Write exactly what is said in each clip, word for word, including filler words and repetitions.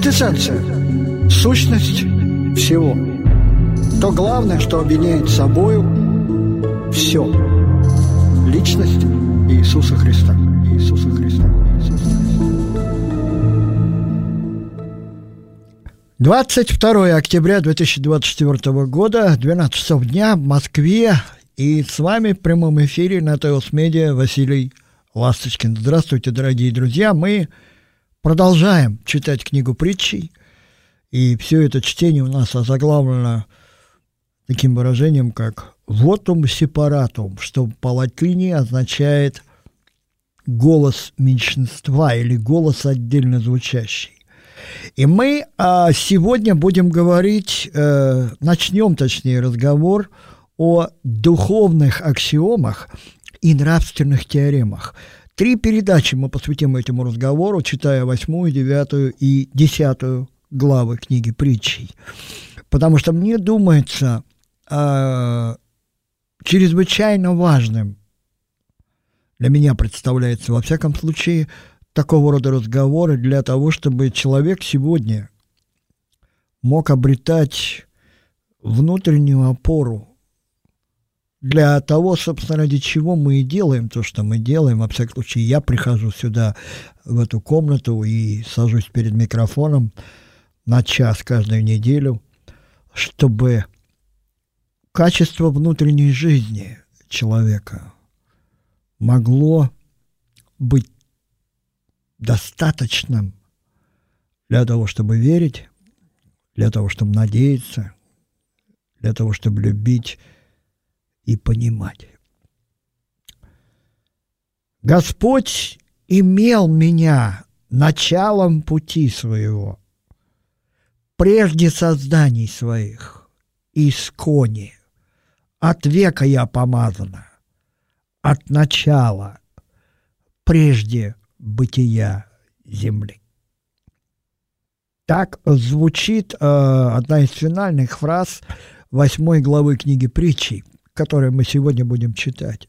Квинтэссенция, сущность всего. То главное, что объединяет собою все. Личность Иисуса Христа. Иисуса Христа. Иисуса Христа. двадцать второе октября две тысячи двадцать четвёртого года, двенадцать часов дня в Москве. И с вами в прямом эфире на Теос Медиа Василий Ласточкин. Здравствуйте, дорогие друзья. Мы продолжаем читать книгу притчей. И все это чтение у нас озаглавлено таким выражением, как «вотум сепаратум», что по латыни означает «голос меньшинства» или «голос отдельно звучащий». И мы а, сегодня будем говорить, э, начнем, точнее, разговор о духовных аксиомах и нравственных теоремах. Три передачи мы посвятим этому разговору, читая восьмую, девятую и десятую главы книги притчей. Потому что мне думается э, чрезвычайно важным, для меня представляется, во всяком случае, такого рода разговоры для того, чтобы человек сегодня мог обретать внутреннюю опору для того, собственно, ради чего мы и делаем то, что мы делаем. Во всяком случае, я прихожу сюда, в эту комнату, и сажусь перед микрофоном на час каждую неделю, чтобы качество внутренней жизни человека могло быть достаточным для того, чтобы верить, для того, чтобы надеяться, для того, чтобы любить и понимать. Господь имел меня началом пути своего, прежде созданий своих, искони, от века я помазана, от начала, прежде бытия земли. Так звучит э, одна из финальных фраз восьмой главы книги притчей, которую мы сегодня будем читать.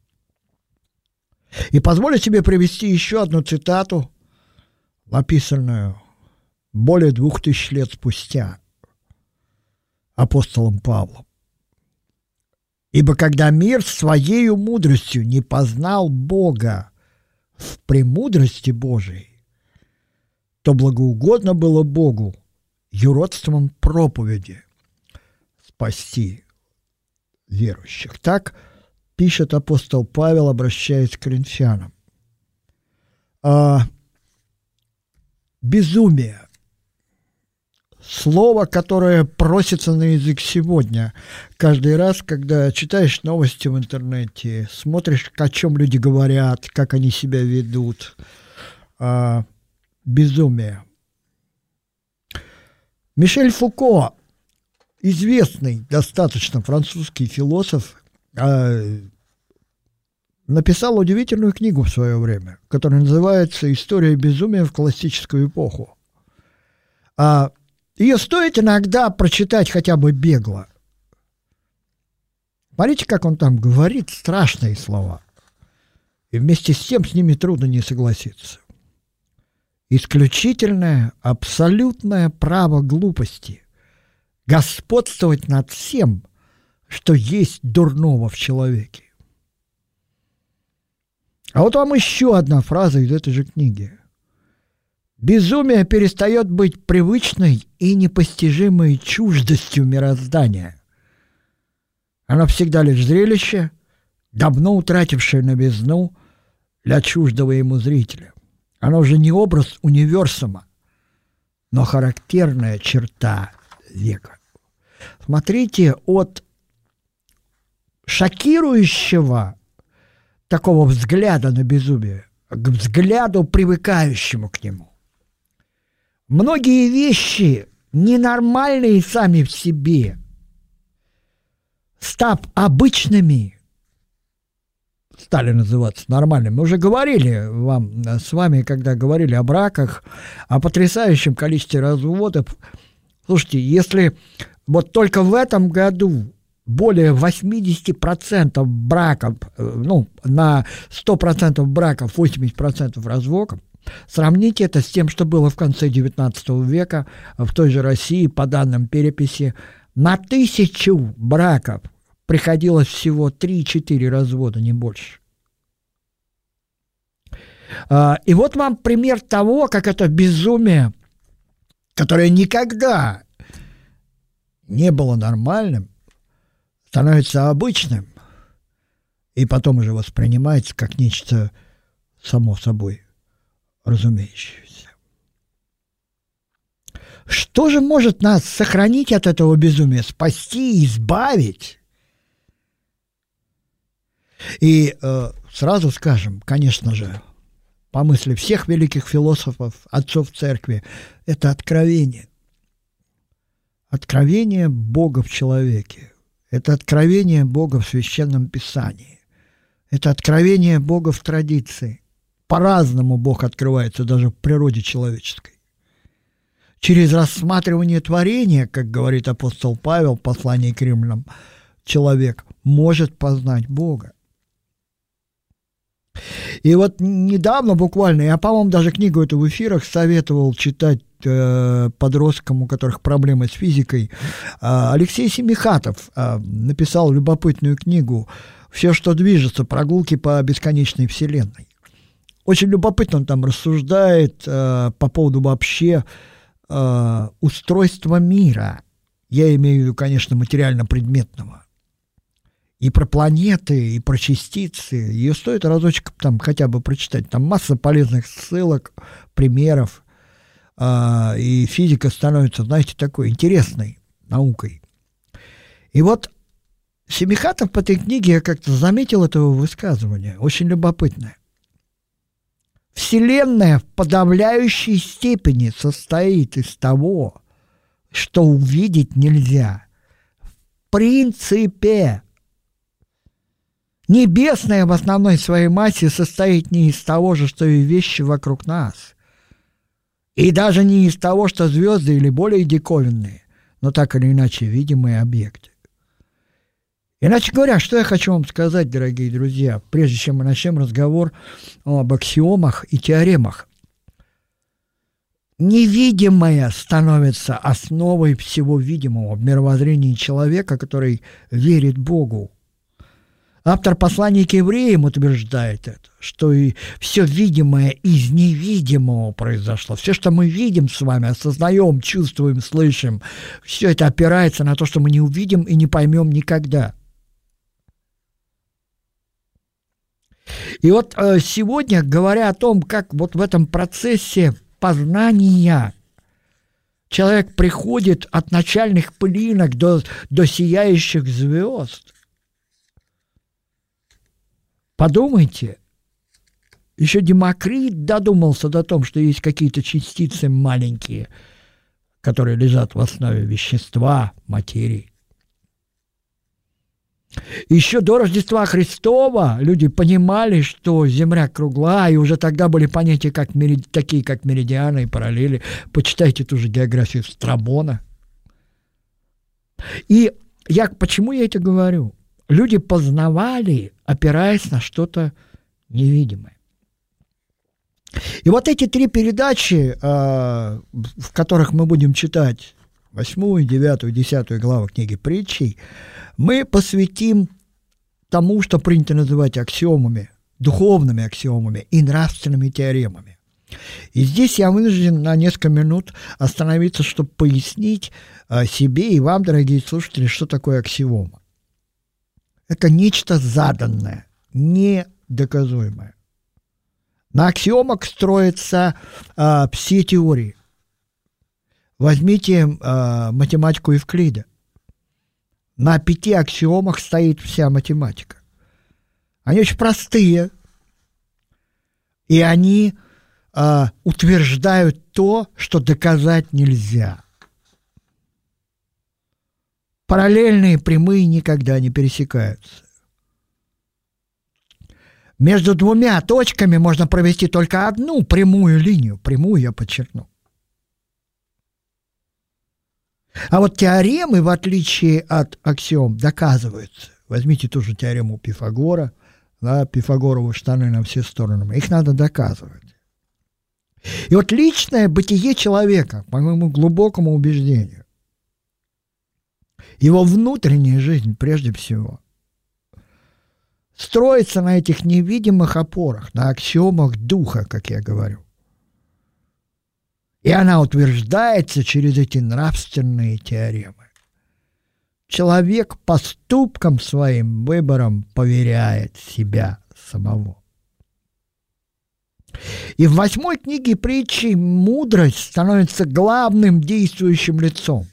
И позволю себе привести еще одну цитату, написанную более двух тысяч лет спустя апостолом Павлом. «Ибо когда мир своею мудростью не познал Бога в премудрости Божией, то благоугодно было Богу юродством проповеди спасти верующих». Так пишет апостол Павел, обращаясь к коринфянам. А, безумие. Слово, которое просится на язык сегодня. Каждый раз, когда читаешь новости в интернете, смотришь, о чем люди говорят, как они себя ведут. А, безумие. Мишель Фуко, известный достаточно французский философ, а, написал удивительную книгу в свое время, которая называется «История безумия в классическую эпоху». А, ее стоит иногда прочитать хотя бы бегло. Смотрите, как он там говорит страшные слова. И вместе с тем с ними трудно не согласиться. Исключительное, абсолютное право глупости господствовать над всем, что есть дурного в человеке. А вот вам еще одна фраза из этой же книги. Безумие перестает быть привычной и непостижимой чуждостью мироздания. Оно всегда лишь зрелище, давно утратившее новизну для чуждого ему зрителя. Оно уже не образ универсума, но характерная черта века. Смотрите, от шокирующего такого взгляда на безумие к взгляду, привыкающему к нему. Многие вещи ненормальные сами в себе, став обычными, стали называться нормальными. Мы уже говорили вам с вами, когда говорили о браках, о потрясающем количестве разводов. Слушайте, если вот только в этом году более восемьдесят процентов браков, ну, на сто процентов браков восемьдесят процентов разводов. Сравните это с тем, что было в конце девятнадцатого века в той же России, по данным переписи. На тысячу браков приходилось всего три-четыре развода, не больше. И вот вам пример того, как это безумие, которое никогда не было нормальным, становится обычным и потом уже воспринимается как нечто само собой разумеющееся. Что же может нас сохранить от этого безумия, спасти, избавить? И э, сразу скажем, конечно же, по мысли всех великих философов, отцов церкви, это откровение. Откровение Бога в человеке. Это откровение Бога в Священном Писании. Это откровение Бога в традиции. По-разному Бог открывается даже в природе человеческой. Через рассматривание творения, как говорит апостол Павел в послании к римлянам, человек может познать Бога. И вот недавно буквально, я, по-моему, даже книгу эту в эфирах советовал читать э, подросткам, у которых проблемы с физикой. Э, Алексей Семихатов э, написал любопытную книгу «Все, что движется. Прогулки по бесконечной вселенной». Очень любопытно он там рассуждает э, по поводу вообще э, устройства мира. Я имею в виду, конечно, материально-предметного. И про планеты, и про частицы. Ее стоит разочек там хотя бы прочитать. Там масса полезных ссылок, примеров. Э, и физика становится, знаете, такой интересной наукой. И вот Семихатов по этой книге, я как-то заметил этого высказывания. Очень любопытное. Вселенная в подавляющей степени состоит из того, что увидеть нельзя. В принципе, небесная в основной своей массе состоит не из того же, что и вещи вокруг нас. И даже не из того, что звезды или более диковинные, но так или иначе видимые объекты. Иначе говоря, что я хочу вам сказать, дорогие друзья, прежде чем мы начнем разговор об аксиомах и теоремах. Невидимое становится основой всего видимого в мировоззрении человека, который верит Богу. Автор послания к евреям утверждает это, что и все видимое из невидимого произошло. Все, что мы видим с вами, осознаем, чувствуем, слышим, все это опирается на то, что мы не увидим и не поймем никогда. И вот э, сегодня, говоря о том, как вот в этом процессе познания человек приходит от начальных пылинок до, до сияющих звезд, подумайте, еще Демокрит додумался до того, что есть какие-то частицы маленькие, которые лежат в основе вещества, материи. Еще до Рождества Христова люди понимали, что Земля кругла, и уже тогда были понятия как мерид... такие, как меридианы и параллели. Почитайте ту же географию Страбона. И я, почему я это говорю? Люди познавали, опираясь на что-то невидимое. И вот эти три передачи, в которых мы будем читать восьмую, девятую, десятую главу книги Притчей, мы посвятим тому, что принято называть аксиомами, духовными аксиомами и нравственными теоремами. И здесь я вынужден на несколько минут остановиться, чтобы пояснить себе и вам, дорогие слушатели, что такое аксиома. Это нечто заданное, недоказуемое. На аксиомах строятся а, все теории. Возьмите а, математику Евклида. На пяти аксиомах стоит вся математика. Они очень простые, и они а, утверждают то, что доказать нельзя. Параллельные прямые никогда не пересекаются. Между двумя точками можно провести только одну прямую линию. Прямую я подчеркну. А вот теоремы, в отличие от аксиом, доказываются. Возьмите ту же теорему Пифагора, да, Пифагоровы штаны на все стороны. Их надо доказывать. И вот личное бытие человека, по моему глубокому убеждению, его внутренняя жизнь прежде всего, строится на этих невидимых опорах, на аксиомах духа, как я говорю. И она утверждается через эти нравственные теоремы. Человек поступком своим, выбором поверяет себя самого. И в восьмой книге притчи мудрость становится главным действующим лицом.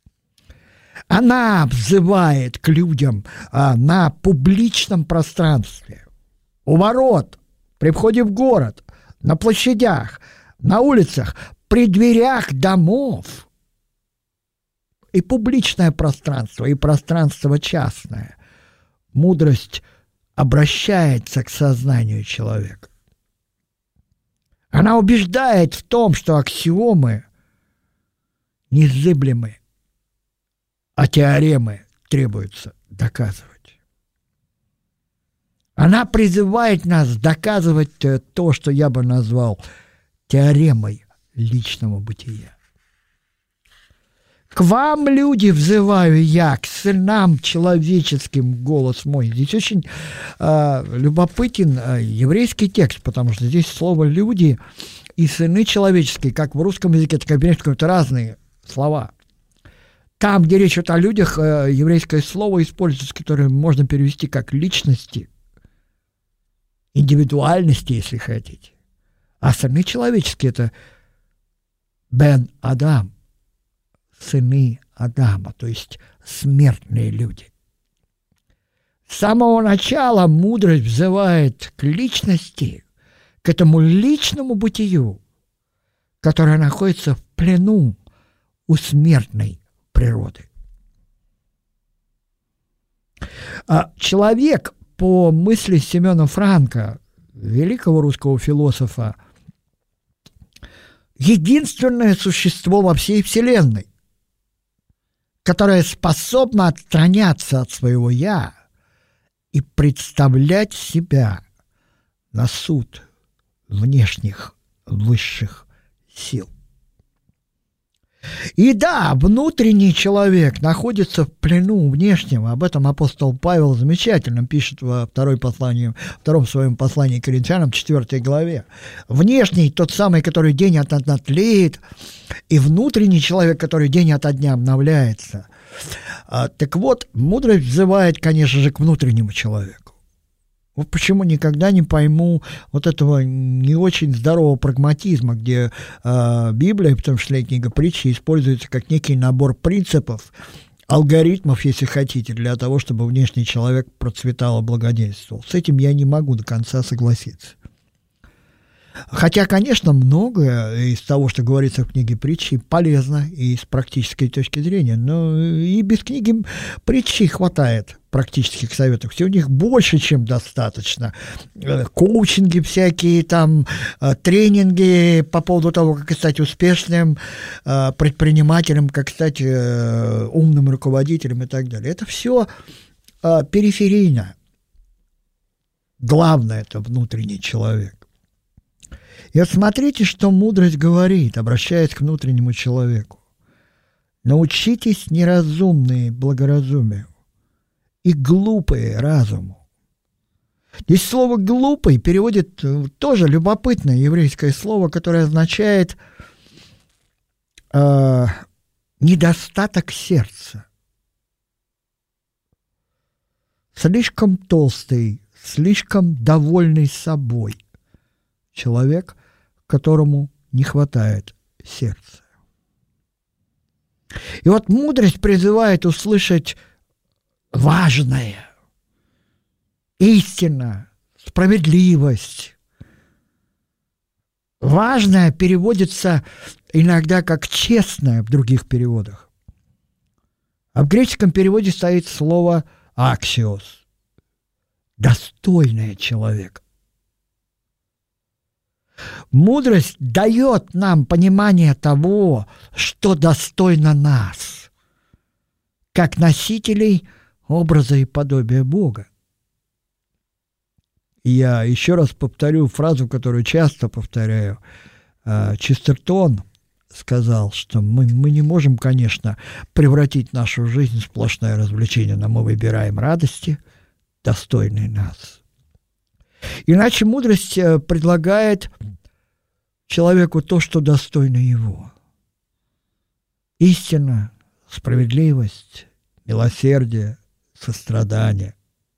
Она взывает к людям а, на публичном пространстве, у ворот, при входе в город, на площадях, на улицах, при дверях домов. И публичное пространство, и пространство частное. Мудрость обращается к сознанию человека. Она убеждает в том, что аксиомы незыблемы, а теоремы требуется доказывать. Она призывает нас доказывать то, что я бы назвал теоремой личного бытия. К вам, люди, взываю я, к сынам человеческим голос мой. Здесь очень э, любопытен э, еврейский текст, потому что здесь слово «люди» и «сыны человеческие», как в русском языке, так и в еврейском, это разные слова. Там, где речь идет о людях, э, еврейское слово используется, которое можно перевести как «личности», индивидуальности, если хотите. А сыны человеческие – это «бен Адам», сыны Адама, то есть смертные люди. С самого начала мудрость взывает к личности, к этому личному бытию, которое находится в плену у смертной природы. А человек, по мысли Семена Франка, великого русского философа, единственное существо во всей Вселенной, которое способно отстраняться от своего «я» и представлять себя на суд внешних высших сил. И да, внутренний человек находится в плену внешнего. Об этом апостол Павел замечательно пишет во второй послании, втором своем послании к Коринфянам, четвёртой главе. Внешний, тот самый, который день ото дня тлеет, и внутренний человек, который день ото дня обновляется. А, так вот, мудрость взывает, конечно же, к внутреннему человеку. Вот почему никогда не пойму вот этого не очень здорового прагматизма, где э, Библия, в том числе и книга притчи, используется как некий набор принципов, алгоритмов, если хотите, для того, чтобы внешний человек процветал и благоденствовал. С этим я не могу до конца согласиться. Хотя, конечно, многое из того, что говорится в книге притчи, полезно и с практической точки зрения, но и без книги притчи хватает практических советов. Все у них больше, чем достаточно. Коучинги всякие, там, тренинги по поводу того, как стать успешным предпринимателем, как стать умным руководителем и так далее. Это все периферийно. Главное – это внутренний человек. И вот смотрите, что мудрость говорит, обращаясь к внутреннему человеку. Научитесь неразумные благоразумию и глупые разуму. Здесь слово «глупый» переводит тоже любопытное еврейское слово, которое означает э, недостаток сердца. Слишком толстый, слишком довольный собой человек, которому не хватает сердца. И вот мудрость призывает услышать важное, истина, справедливость. Важное переводится иногда как честное в других переводах. А в греческом переводе стоит слово «аксиос» – достойный человек. Мудрость дает нам понимание того, что достойно нас, как носителей образа и подобия Бога. Я еще раз повторю фразу, которую часто повторяю. Честертон сказал, что мы, мы не можем, конечно, превратить нашу жизнь в сплошное развлечение, но мы выбираем радости, достойные нас. Иначе мудрость предлагает человеку то, что достойно его. Истина, справедливость, милосердие, сострадание.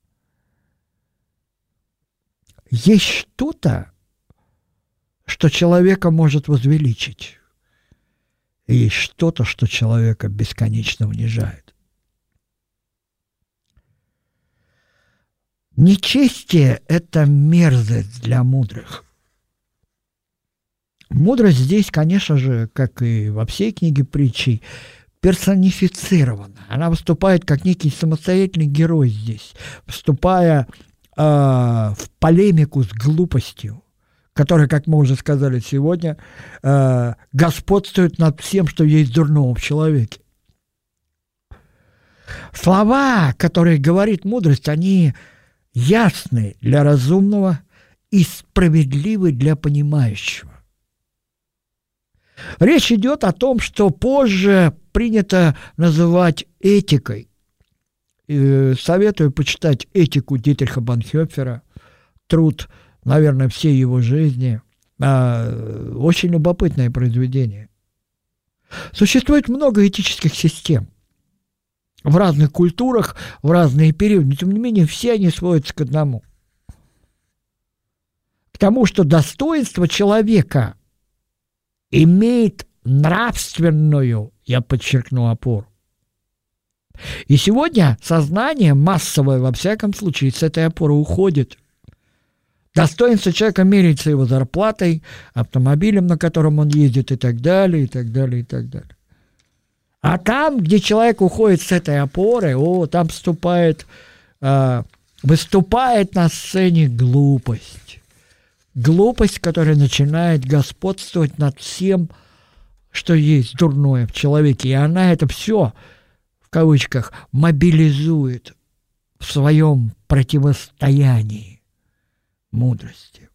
Есть что-то, что человека может возвеличить, и есть что-то, что человека бесконечно унижает. Нечестие – это мерзость для мудрых. Мудрость здесь, конечно же, как и во всей книге притчей, персонифицирована. Она выступает как некий самостоятельный герой здесь, вступая э, в полемику с глупостью, которая, как мы уже сказали сегодня, э, господствует над всем, что есть дурного в человеке. Слова, которые говорит мудрость, они ясны для разумного и справедливы для понимающего. Речь идет о том, что позже принято называть этикой. И советую почитать «Этику» Дитриха Бонхёфера, труд, наверное, всей его жизни. Очень любопытное произведение. Существует много этических систем в разных культурах, в разные периоды, но тем не менее все они сводятся к одному. К тому, что достоинство человека имеет нравственную, я подчеркну, опору. И сегодня сознание массовое, во всяком случае, с этой опоры уходит. Достоинство человека меряется его зарплатой, автомобилем, на котором он ездит, и так далее, и так далее, и так далее. А там, где человек уходит с этой опоры, о, там вступает, э, выступает на сцене глупость. Глупость, которая начинает господствовать над всем, что есть дурное в человеке. И она это все, в кавычках, мобилизует в своем противостоянии мудрости.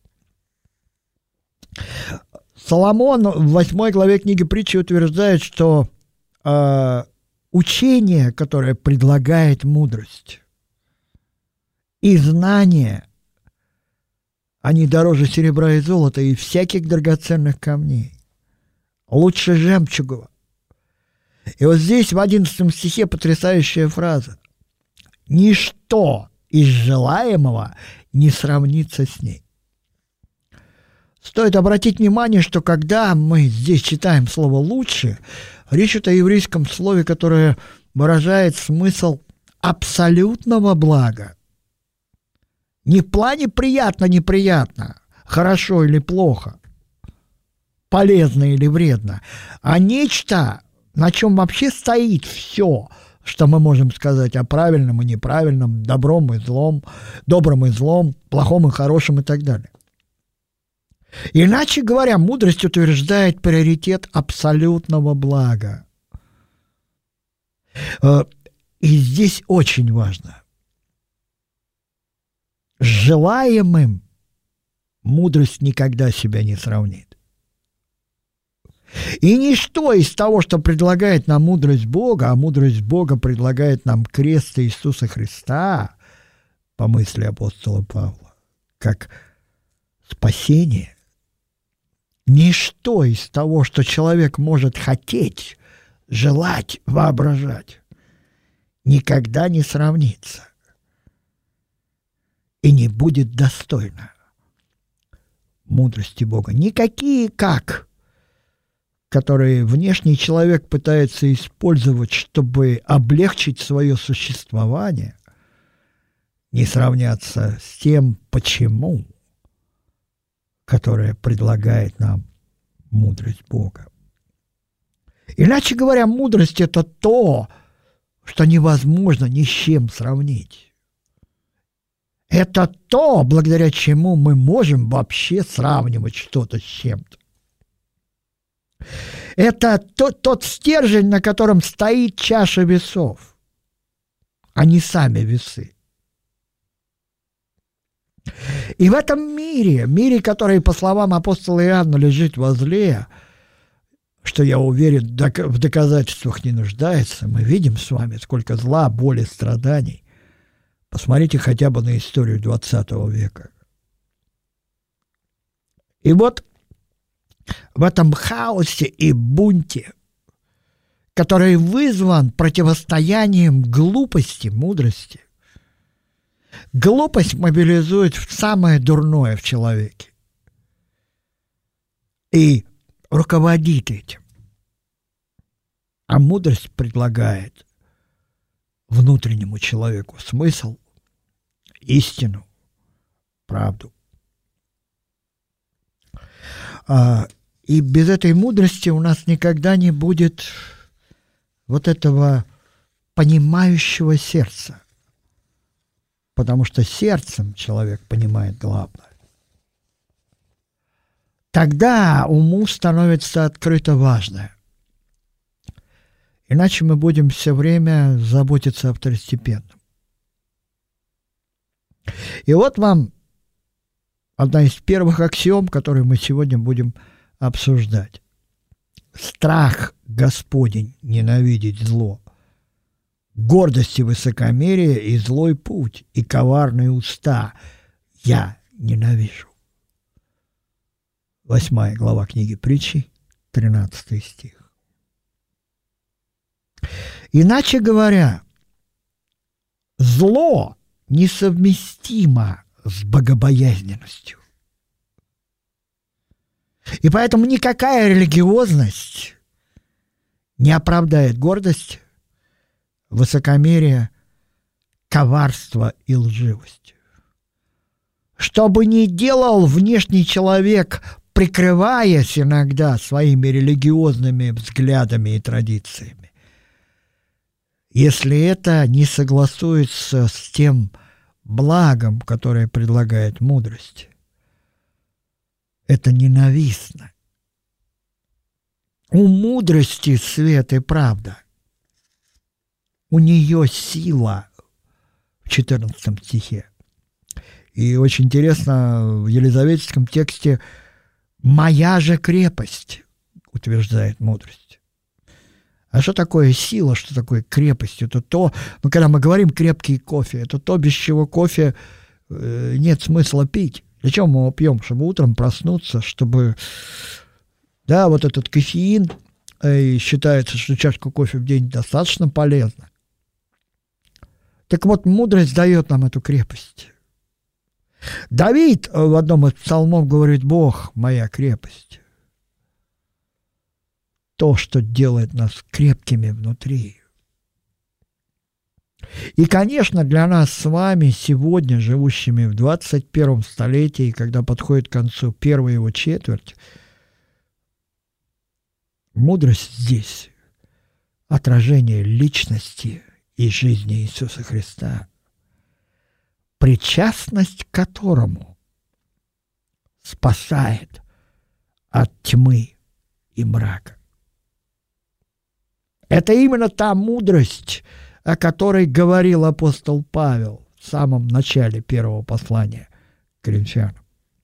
Соломон в восьмой главе книги притчи утверждает, что э, учение, которое предлагает мудрость, и знание, они дороже серебра и золота и всяких драгоценных камней, лучше жемчуга. И вот здесь в одиннадцатом стихе потрясающая фраза: «Ничто из желаемого не сравнится с ней». Стоит обратить внимание, что когда мы здесь читаем слово «лучше», речь идет о еврейском слове, которое выражает смысл абсолютного блага. Не в плане приятно-неприятно, хорошо или плохо, полезно или вредно, а нечто, на чем вообще стоит все, что мы можем сказать о правильном и неправильном, добром и злом, добром и злом, плохом и хорошем и так далее. Иначе говоря, мудрость утверждает приоритет абсолютного блага. И здесь очень важно. С желаемым мудрость никогда себя не сравнит. И ничто из того, что предлагает нам мудрость Бога, а мудрость Бога предлагает нам крест Иисуса Христа, по мысли апостола Павла, как спасение, ничто из того, что человек может хотеть, желать, воображать, никогда не сравнится и не будет достойно мудрости Бога. Никакие как, которые внешний человек пытается использовать, чтобы облегчить свое существование, не сравнятся с тем, почему, которое предлагает нам мудрость Бога. Иначе говоря, мудрость – это то, что невозможно ни с чем сравнить. Это то, благодаря чему мы можем вообще сравнивать что-то с чем-то. Это тот, тот стержень, на котором стоит чаша весов. они сами весы. И в этом мире, мире, который, по словам апостола Иоанна, лежит возле, что, я уверен, в доказательствах не нуждается, мы видим с вами, сколько зла, боли, страданий. Посмотрите хотя бы на историю двадцатого века. И вот в этом хаосе и бунте, который вызван противостоянием глупости, мудрости, глупость мобилизует самое дурное в человеке и руководит этим. А мудрость предлагает внутреннему человеку смысл, истину, правду. И без этой мудрости у нас никогда не будет вот этого понимающего сердца. Потому что сердцем человек понимает главное. Тогда уму становится открыто важное. Иначе мы будем все время заботиться о второстепенном. И вот вам одна из первых аксиом, которую мы сегодня будем обсуждать. Страх Господень ненавидеть зло, гордость и высокомерие и злой путь, и коварные уста я ненавижу. Восьмая глава книги Притчи, тринадцатый стих. Иначе говоря, зло несовместимо с богобоязненностью. И поэтому никакая религиозность не оправдает гордость, высокомерие, коварство и лживость. Что бы ни делал внешний человек, прикрываясь иногда своими религиозными взглядами и традициями, если это не согласуется с тем благом, которое предлагает мудрость, это ненавистно. У мудрости свет и правда. У нее сила в четырнадцатом стихе. И очень интересно, в елизаветском тексте «моя же крепость», утверждает мудрость. А что такое сила, что такое крепость? Это то, ну, когда мы говорим крепкий кофе, это то, без чего кофе э, нет смысла пить. Для чего мы его пьем? Чтобы утром проснуться, чтобы... Да, вот этот кофеин, э, считается, что чашка кофе в день достаточно полезна. Так вот, мудрость дает нам эту крепость. Давид в одном из псалмов говорит: «Бог, моя крепость». То, что делает нас крепкими внутри. И, конечно, для нас с вами, сегодня, живущими в двадцать первом столетии, когда подходит к концу первая его четверть, мудрость здесь – отражение личности и жизни Иисуса Христа, причастность к которому спасает от тьмы и мрака. Это именно та мудрость, о которой говорил апостол Павел в самом начале первого послания к Коринфянам.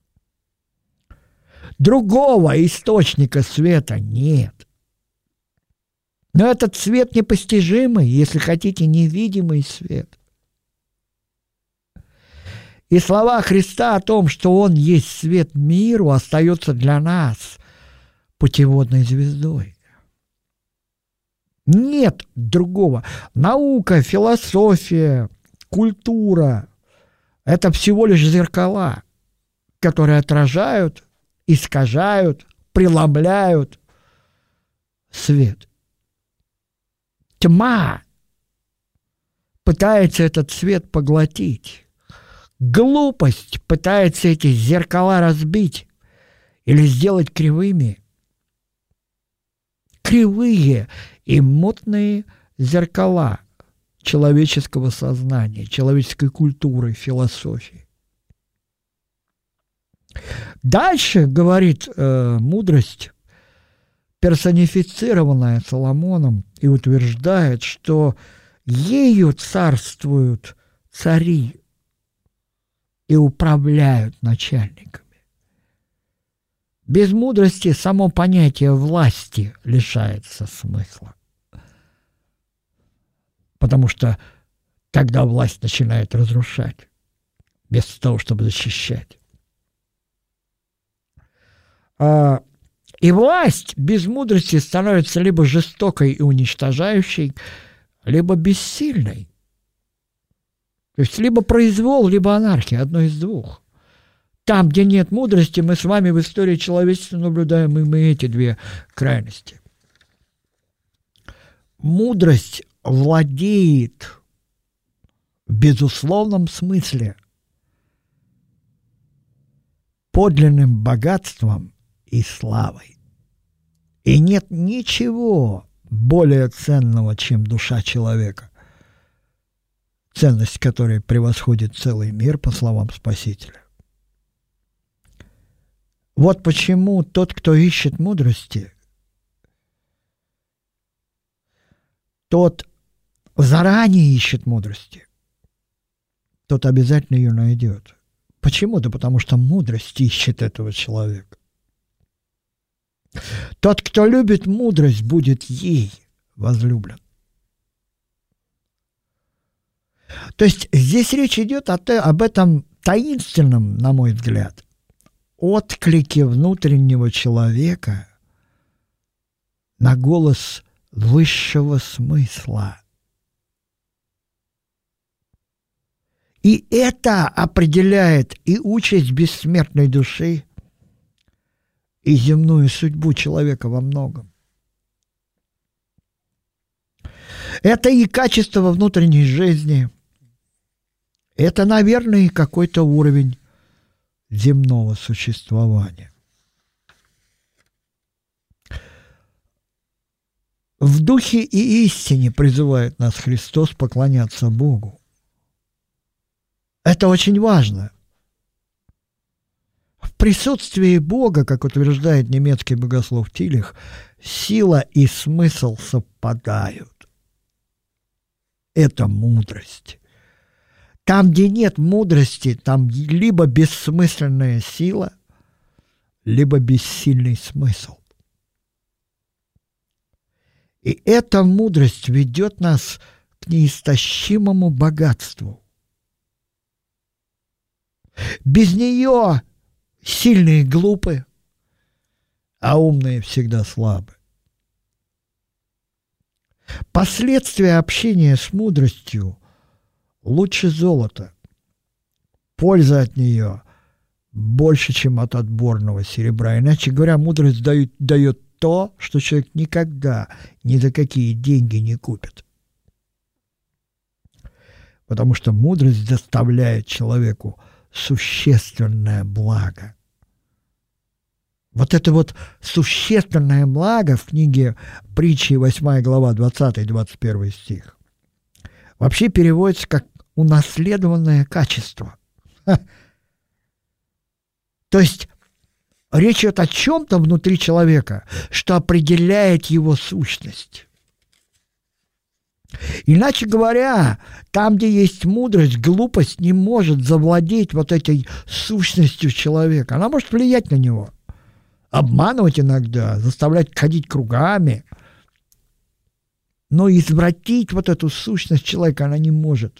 Другого источника света нет. Но этот свет непостижимый, если хотите, невидимый свет. И слова Христа о том, что Он есть свет миру, остается для нас путеводной звездой. Нет другого. Наука, философия, культура – это всего лишь зеркала, которые отражают, искажают, преломляют свет. Тьма пытается этот свет поглотить. Глупость пытается эти зеркала разбить или сделать кривыми. Кривые и мутные зеркала человеческого сознания, человеческой культуры, философии. Дальше, говорит э, мудрость, персонифицированная Соломоном, и утверждает, что Ею царствуют цари и управляют начальниками. Без мудрости само понятие власти лишается смысла. Потому что тогда власть начинает разрушать, вместо того, чтобы защищать. И власть без мудрости становится либо жестокой и уничтожающей, либо бессильной. То есть либо произвол, либо анархия, одно из двух. Там, где нет мудрости, мы с вами в истории человечества наблюдаем именно эти две крайности. Мудрость владеет в безусловном смысле подлинным богатством и славой. И нет ничего более ценного, чем душа человека, ценность которой превосходит целый мир, по словам Спасителя. Вот почему тот, кто ищет мудрости, тот заранее ищет мудрости, тот обязательно ее найдет. Почему? Да потому что мудрость ищет этого человека. Тот, кто любит мудрость, будет ей возлюблен. То есть здесь речь идет о те, об этом таинственном, на мой взгляд, отклике внутреннего человека на голос высшего смысла. И это определяет и участь бессмертной души, и земную судьбу человека во многом. Это и качество внутренней жизни, это, наверное, и какой-то уровень земного существования. В духе и истине призывает нас Христос поклоняться Богу. Это очень важно. В присутствии Бога, как утверждает немецкий богослов Тилих, сила и смысл совпадают. Это мудрость. Там, где нет мудрости, там либо бессмысленная сила, либо бессильный смысл. И эта мудрость ведет нас к неистощимому богатству. Без нее сильные глупы, а умные всегда слабы. Последствия общения с мудростью лучше золота. Польза от нее больше, чем от отборного серебра. Иначе говоря, мудрость дает, дает то, что человек никогда ни за какие деньги не купит. Потому что мудрость доставляет человеку существенное благо. Вот это вот существенное благо в книге Притчи, восьмая глава, двадцатый-двадцать первый стих, вообще переводится как унаследованное качество. Ха. То есть речь идет о чем-то внутри человека, что определяет его сущность. Иначе говоря, там, где есть мудрость, глупость не может завладеть вот этой сущностью человека. Она может влиять на него, обманывать иногда, заставлять ходить кругами. Но извратить вот эту сущность человека она не может.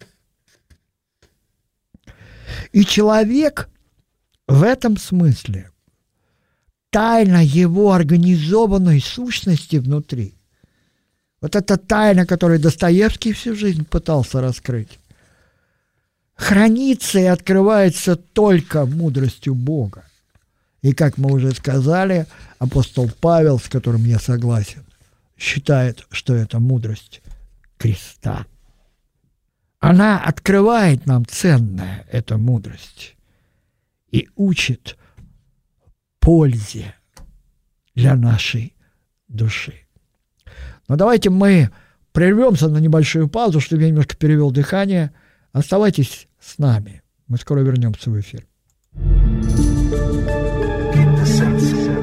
И человек в этом смысле тайна его организованной сущности внутри, вот эта тайна, которую Достоевский всю жизнь пытался раскрыть, хранится и открывается только мудростью Бога. И, как мы уже сказали, апостол Павел, с которым я согласен, считает, что это мудрость креста. Она открывает нам ценное, эта мудрость, и учит пользе для нашей души. Но давайте мы прервемся на небольшую паузу, чтобы я немножко перевел дыхание. Оставайтесь с нами. Мы скоро вернемся в эфир.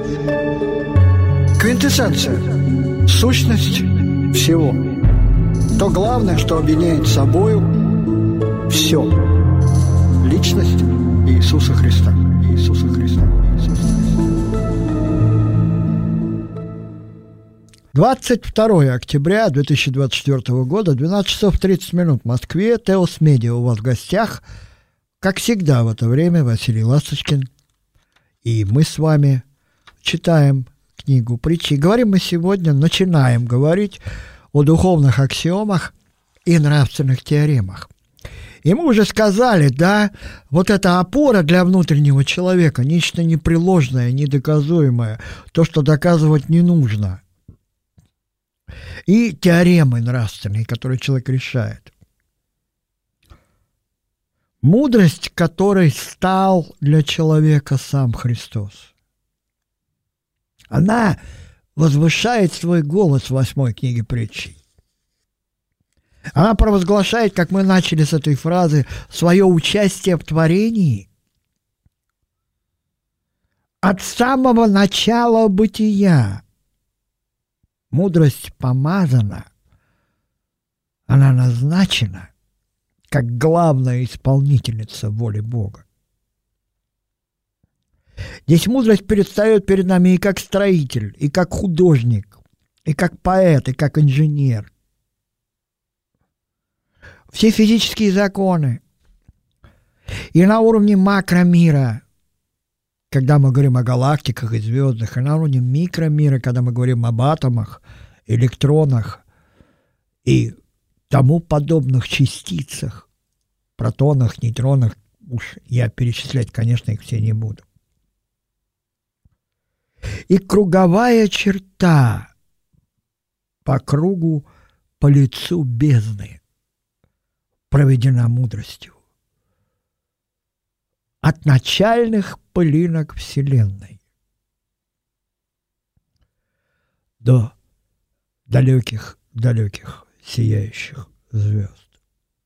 Квинтэссенция. Сущность всего. то главное, что объединяет собою все. Личность Иисуса Христа. Иисуса Христа. Иисуса Христа. двадцать второе октября две тысячи двадцать четвёртого года, двенадцать часов тридцать минут в Москве. Теос Медиа у вас в гостях. Как всегда в это время Василий Ласточкин. И мы с вами читаем книгу притчи. И говорим мы сегодня, начинаем говорить о духовных аксиомах и нравственных теоремах. И мы уже сказали, да, вот эта опора для внутреннего человека, нечто непреложное, недоказуемое, то, что доказывать не нужно. И теоремы нравственные, которые человек решает. Мудрость, которой стал для человека сам Христос. Она возвышает свой голос в восьмой книге притчей. Она провозглашает, как мы начали с этой фразы, свое участие в творении от самого начала бытия. Мудрость помазана, она назначена как главная исполнительница воли Бога. Здесь мудрость предстает перед нами и как строитель, и как художник, и как поэт, и как инженер. Все физические законы и на уровне макромира, когда мы говорим о галактиках и звездах, и на уровне микромира, когда мы говорим об атомах, электронах и тому подобных частицах, протонах, нейтронах, уж я перечислять, конечно, их все не буду. И круговая черта по кругу, по лицу бездны проведена мудростью. От начальных пылинок Вселенной до далеких-далеких сияющих звезд.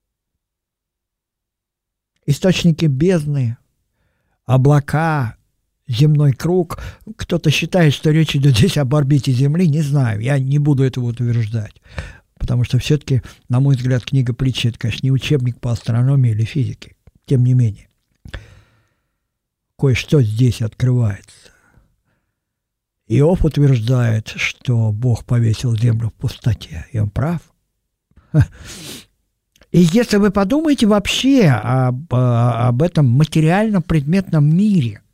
Источники бездны, облака, земной круг. Кто-то считает, что речь идет здесь об орбите Земли. Не знаю, я не буду этого утверждать. Потому что все-таки, на мой взгляд, книга притчи – это, конечно, не учебник по астрономии или физике. Тем не менее, кое-что здесь открывается. Иов утверждает, что Бог повесил землю в пустоте. И он прав. И если вы подумаете вообще об, об этом материально-предметном мире,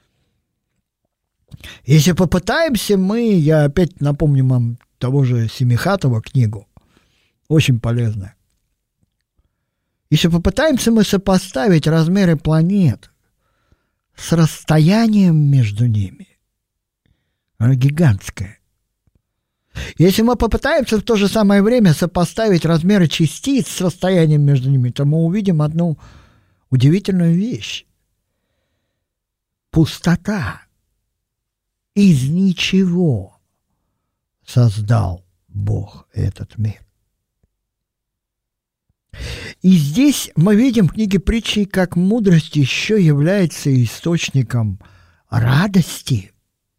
если попытаемся мы, я опять напомню вам того же Семихатова книгу, очень полезная. Если попытаемся мы сопоставить размеры планет с расстоянием между ними, оно гигантское. Если мы попытаемся в то же самое время сопоставить размеры частиц с расстоянием между ними, то мы увидим одну удивительную вещь. Пустота. Из ничего создал Бог этот мир. И здесь мы видим в книге притчи, как мудрость еще является источником радости.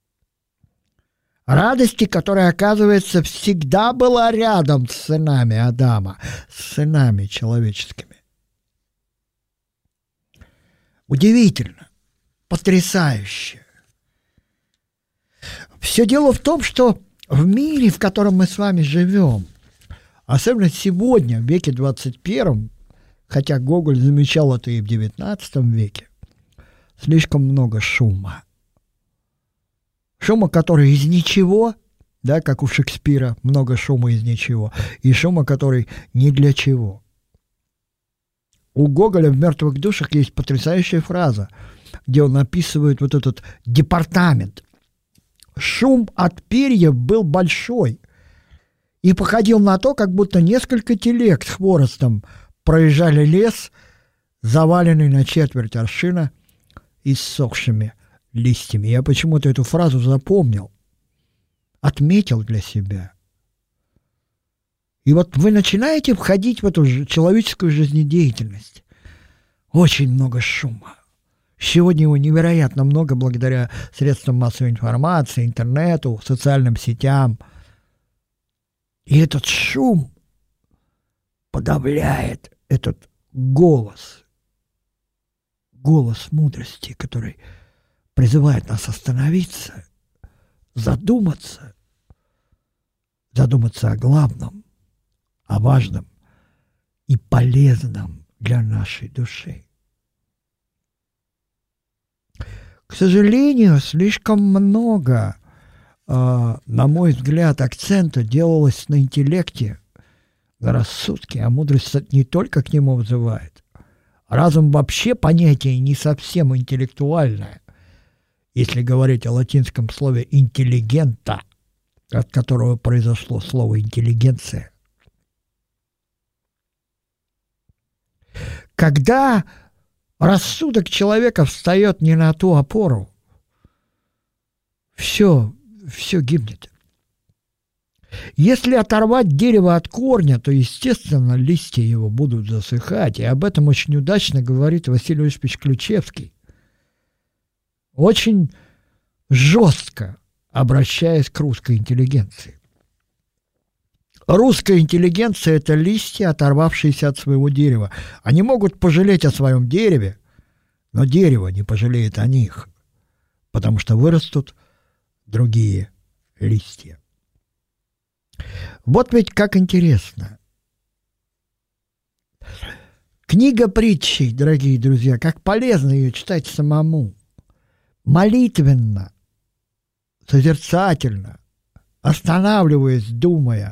Радости, которая, оказывается, всегда была рядом с сынами Адама, с сынами человеческими. Удивительно, потрясающе. Все дело в том, что в мире, в котором мы с вами живем, особенно сегодня, в веке двадцать первом, хотя Гоголь замечал это и в девятнадцатом веке, слишком много шума. Шума, который из ничего, да, как у Шекспира, много шума из ничего, и шума, который ни для чего. У Гоголя в «Мертвых душах» есть потрясающая фраза, где он описывает вот этот департамент. Шум от перьев был большой и походил на то, как будто несколько телег с хворостом проезжали лес, заваленный на четверть аршина иссохшими листьями. Я почему-то эту фразу запомнил, отметил для себя. И вот вы начинаете входить в эту человеческую жизнедеятельность. Очень много шума. Сегодня его невероятно много благодаря средствам массовой информации, интернету, социальным сетям. И этот шум подавляет этот голос, голос мудрости, который призывает нас остановиться, задуматься, задуматься о главном, о важном и полезном для нашей души. К сожалению, слишком много, э, на мой взгляд, акцента делалось на интеллекте, на рассудке, а мудрость не только к нему вызывает. Разум вообще понятие не совсем интеллектуальное, если говорить о латинском слове «интеллигента», от которого произошло слово «интеллигенция». Когда рассудок человека встает не на ту опору, все, все гибнет. Если оторвать дерево от корня, то, естественно, листья его будут засыхать, и об этом очень удачно говорит Василий Осипович Ключевский, очень жестко обращаясь к русской интеллигенции. Русская интеллигенция – это листья, оторвавшиеся от своего дерева. Они могут пожалеть о своем дереве, но дерево не пожалеет о них, потому что вырастут другие листья. Вот ведь как интересно. Книга притчей, дорогие друзья, как полезно ее читать самому. Молитвенно, созерцательно, останавливаясь, думая.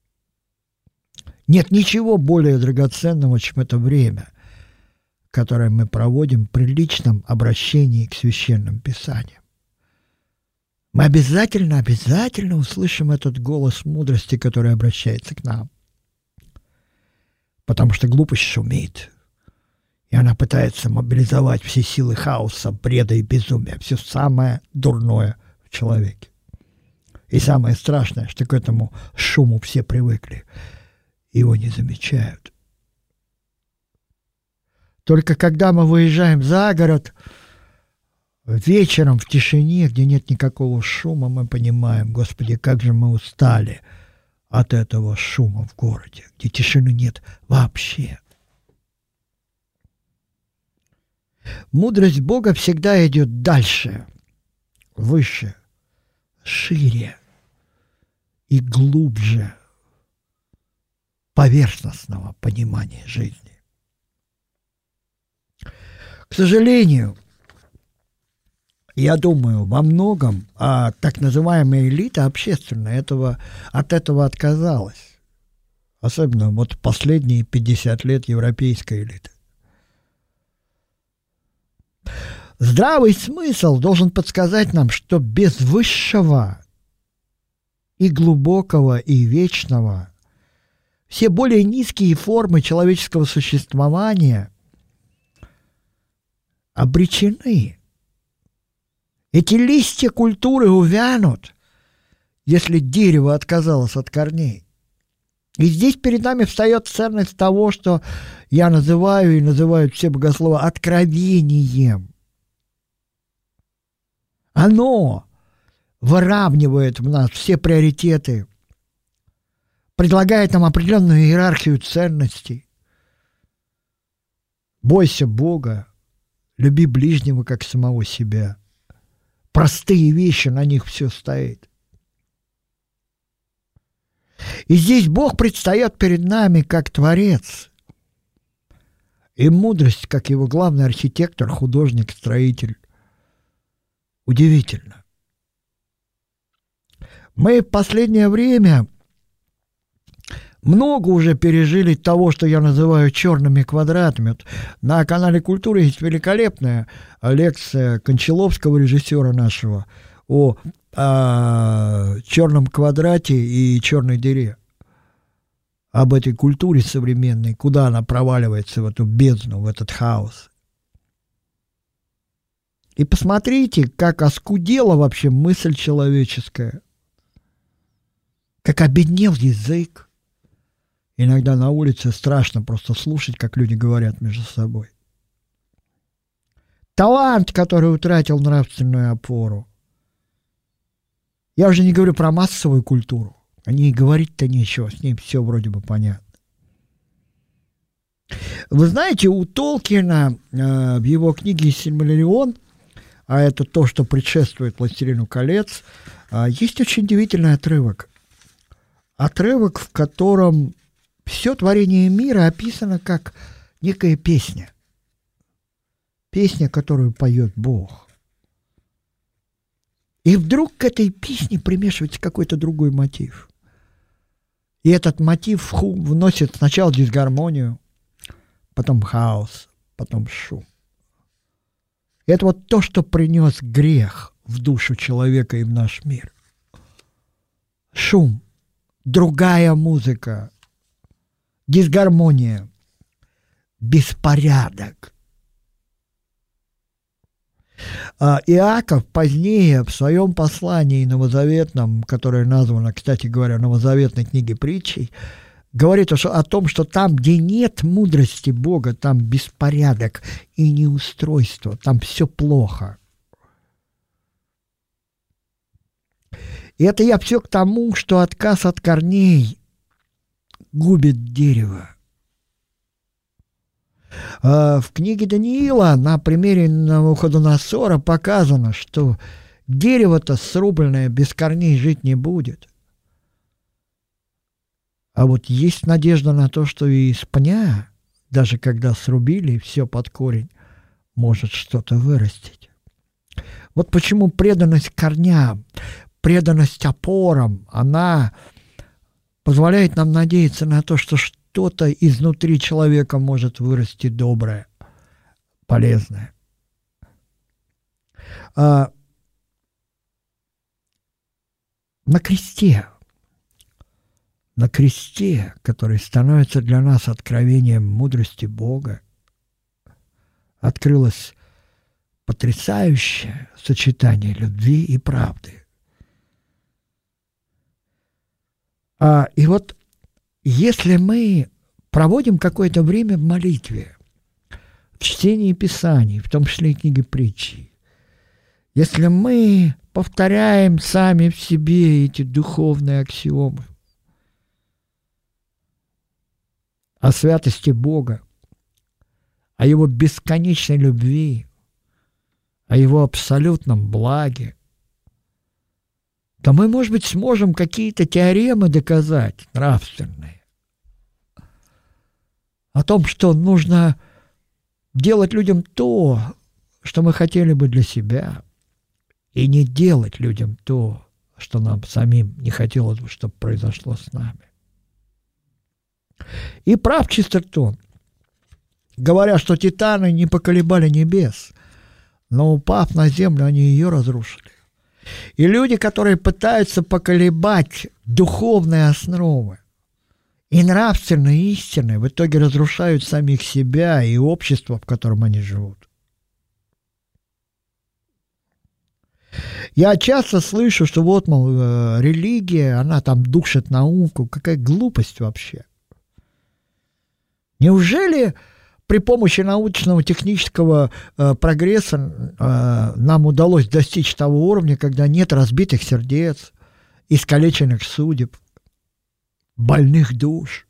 Нет ничего более драгоценного, чем это время, которое мы проводим при личном обращении к Священным Писаниям. Мы обязательно, обязательно услышим этот голос мудрости, который обращается к нам. Потому что глупость шумит, и она пытается мобилизовать все силы хаоса, бреда и безумия, все самое дурное в человеке. И самое страшное, что к этому шуму все привыкли, его не замечают. Только когда мы выезжаем за город, вечером в тишине, где нет никакого шума, мы понимаем, Господи, как же мы устали от этого шума в городе, где тишины нет вообще. Мудрость Бога всегда идет дальше, выше, шире и глубже поверхностного понимания жизни. К сожалению, я думаю, во многом а, так называемая элита общественная этого, от этого отказалась. Особенно вот последние пятьдесят лет европейской элиты. Здравый смысл должен подсказать нам, что без высшего и глубокого и вечного все более низкие формы человеческого существования обречены. Эти листья культуры увянут, если дерево отказалось от корней. И здесь перед нами встает ценность того, что я называю и называют все богословы откровением. Оно выравнивает в нас все приоритеты, предлагает нам определенную иерархию ценностей. Бойся Бога, люби ближнего как самого себя. Простые вещи, на них все стоит. И здесь Бог предстает перед нами как Творец. И мудрость, как его главный архитектор, художник, строитель. Удивительно. Мы в последнее время много уже пережили того, что я называю черными квадратами. Вот на канале «Культура» есть великолепная лекция Кончаловского, режиссера нашего, о, о черном квадрате и черной дыре. Об этой культуре современной, куда она проваливается в эту бездну, в этот хаос. И посмотрите, как оскудела вообще мысль человеческая, как обеднел язык. Иногда на улице страшно просто слушать, как люди говорят между собой. Талант, который утратил нравственную опору. Я уже не говорю про массовую культуру. О ней говорить-то нечего, с ней все вроде бы понятно. Вы знаете, у Толкина э, в его книге «Сильмариллион», а это то, что предшествует «Властелину колец», э, есть очень удивительный отрывок. Отрывок, в котором все творение мира описано как некая песня. Песня, которую поет Бог. И вдруг к этой песне примешивается какой-то другой мотив. И этот мотив вносит сначала дисгармонию, потом хаос, потом шум. И это вот то, что принес грех в душу человека и в наш мир. Шум, другая музыка, дисгармония, беспорядок. Иаков позднее в своем послании новозаветном, которое названо, кстати говоря, новозаветной книгой притчей, говорит о том, что там, где нет мудрости Бога, там беспорядок и неустройство, там все плохо. И это я все к тому, что отказ от корней губит дерево. В книге Даниила на примере Навуходоносора показано, что дерево-то срубленное без корней жить не будет. А вот есть надежда на то, что и из пня, даже когда срубили все под корень, может что-то вырастить. Вот почему преданность корням, преданность опорам, она позволяет нам надеяться на то, что что-то изнутри человека может вырасти доброе, полезное. А на кресте, на кресте, который становится для нас откровением мудрости Бога, открылось потрясающее сочетание любви и правды. А, и вот если мы проводим какое-то время в молитве, в чтении Писаний, в том числе и книги притчи, если мы повторяем сами в себе эти духовные аксиомы о святости Бога, о Его бесконечной любви, о Его абсолютном благе, то мы, может быть, сможем какие-то теоремы доказать, нравственные, о том, что нужно делать людям то, что мы хотели бы для себя, и не делать людям то, что нам самим не хотелось бы, чтобы произошло с нами. И прав Честертон, говоря, что титаны не поколебали небес, но, упав на землю, они ее разрушили. И люди, которые пытаются поколебать духовные основы и нравственные истины, в итоге разрушают самих себя и общество, в котором они живут. Я часто слышу, что вот, мол, религия, она там душит науку. Какая глупость вообще. Неужели при помощи научного технического э, прогресса э, нам удалось достичь того уровня, когда нет разбитых сердец, искалеченных судеб, больных душ?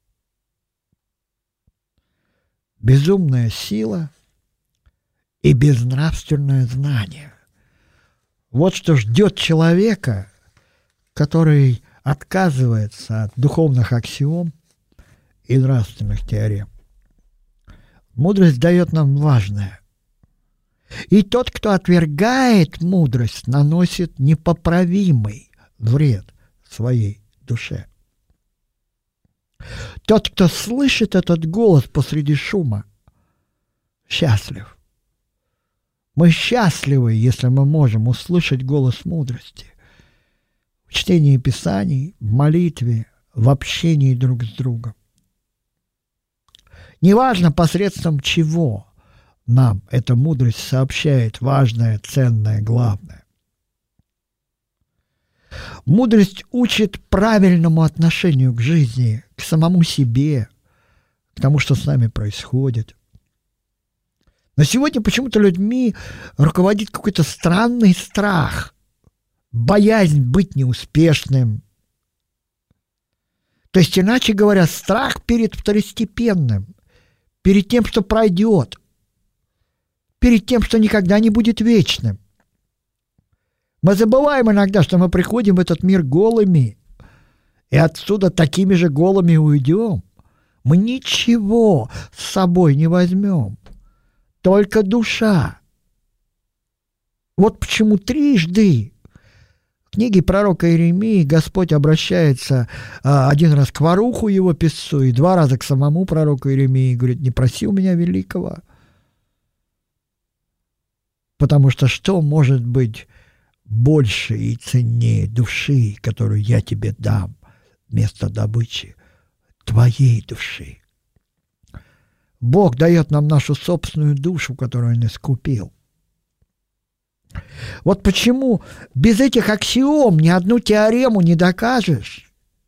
Безумная сила и безнравственное знание. Вот что ждет человека, который отказывается от духовных аксиом и нравственных теорем. Мудрость дает нам важное. И тот, кто отвергает мудрость, наносит непоправимый вред своей душе. Тот, кто слышит этот голос посреди шума, счастлив. Мы счастливы, если мы можем услышать голос мудрости в чтении Писаний, в молитве, в общении друг с другом. Неважно, посредством чего нам эта мудрость сообщает важное, ценное, главное. Мудрость учит правильному отношению к жизни, к самому себе, к тому, что с нами происходит. Но сегодня почему-то людьми руководит какой-то странный страх, боязнь быть неуспешным. То есть, иначе говоря, страх перед второстепенным, перед тем, что пройдет, перед тем, что никогда не будет вечным. Мы забываем иногда, что мы приходим в этот мир голыми, и отсюда такими же голыми уйдем. Мы ничего с собой не возьмем, только душа. Вот почему трижды в книге пророка Иеремии Господь обращается а, один раз к Варуху, его писцу, и два раза к самому пророку Иеремии, и говорит: не проси у меня великого. Потому что что может быть больше и ценнее души, которую я тебе дам вместо добычи твоей души? Бог дает нам нашу собственную душу, которую Он искупил. Вот почему без этих аксиом ни одну теорему не докажешь.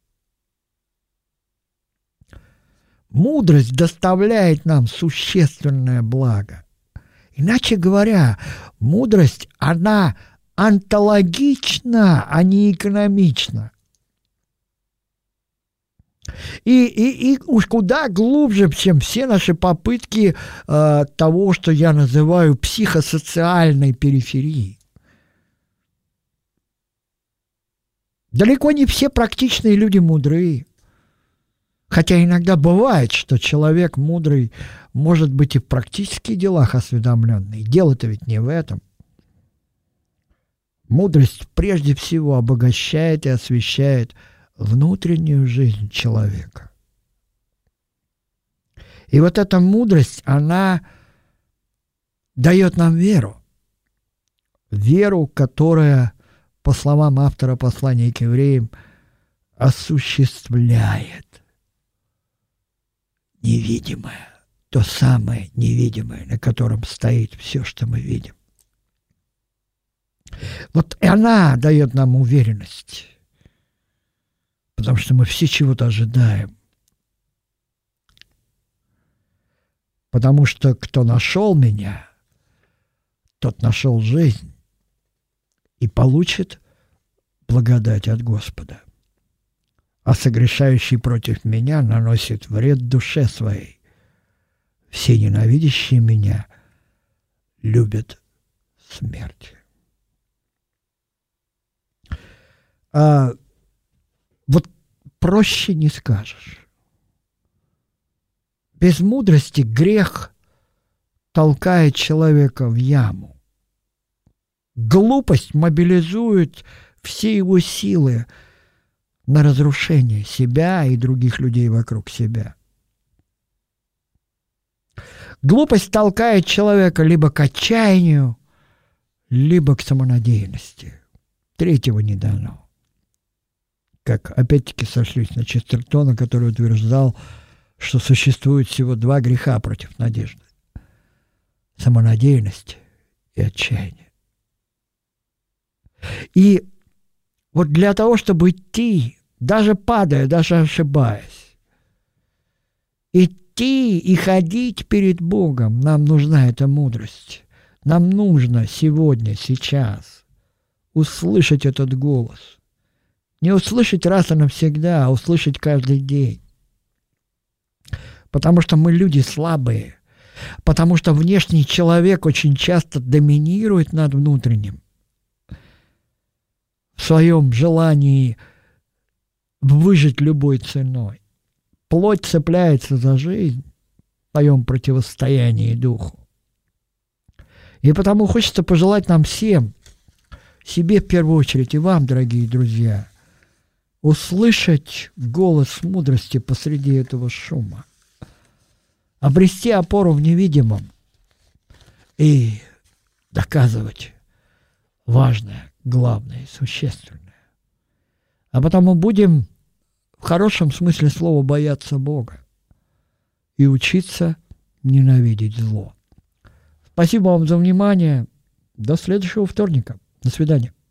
Мудрость доставляет нам существенное благо. Иначе говоря, мудрость, она онтологична, а не экономична. И, и, и уж куда глубже, чем все наши попытки э, того, что я называю психосоциальной периферией. Далеко не все практичные люди мудрые. Хотя иногда бывает, что человек мудрый может быть и в практических делах осведомленный. Дело-то ведь не в этом. Мудрость прежде всего обогащает и освещает внутреннюю жизнь человека. И вот эта мудрость, она дает нам веру. Веру, которая, по словам автора послания к евреям, осуществляет невидимое, то самое невидимое, на котором стоит все, что мы видим. Вот и она дает нам уверенность. Потому что мы все чего-то ожидаем. Потому что кто нашел меня, тот нашел жизнь и получит благодать от Господа. А согрешающий против меня наносит вред душе своей. Все ненавидящие меня любят смерть. А вот проще не скажешь. Без мудрости грех толкает человека в яму. Глупость мобилизует все его силы на разрушение себя и других людей вокруг себя. Глупость толкает человека либо к отчаянию, либо к самонадеянности. Третьего не дано. Как опять-таки сошлись на Честертона, который утверждал, что существует всего два греха против надежды: самонадеянность и отчаяние. И вот для того, чтобы идти, даже падая, даже ошибаясь, идти и ходить перед Богом, нам нужна эта мудрость. Нам нужно сегодня, сейчас услышать этот голос. Не услышать раз и навсегда, а услышать каждый день. Потому что мы люди слабые. Потому что внешний человек очень часто доминирует над внутренним. В своем желании выжить любой ценой. Плоть цепляется за жизнь в своем противостоянии духу. И потому хочется пожелать нам всем, себе в первую очередь и вам, дорогие друзья, услышать голос мудрости посреди этого шума, обрести опору в невидимом и доказывать важное, главное и существенное. А потому будем в хорошем смысле слова бояться Бога и учиться ненавидеть зло. Спасибо вам за внимание. До следующего вторника. До свидания.